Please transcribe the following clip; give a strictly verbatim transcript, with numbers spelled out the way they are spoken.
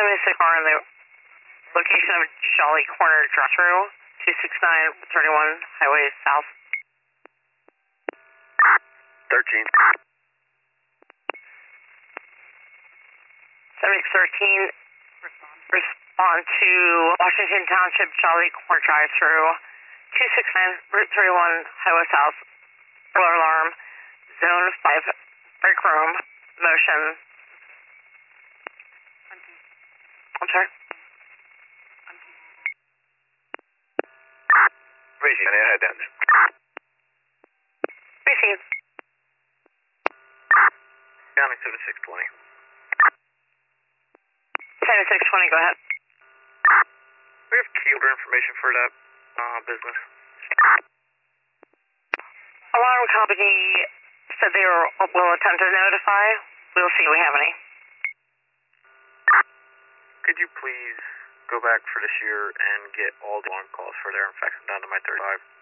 seventy-six are in the location of Jolly Corner drive-through, two six nine thirty-one Highway South. thirteen. seventy-six thirteen, respond to Washington Township Jolly Corner drive-through, two six nine Route thirty-one Highway South. Burglar alarm, zone five, break room, motion. I'm sorry? Receive. Any head down there. Receive. County seventy-six twenty. seventy-six twenty, go ahead. We have keyword information for that uh, business. Alarm company said they were, will attempt to notify. We'll see if we have any. Could you please go back for this year and get all the alarm calls for there and fax them down to my thirty-five?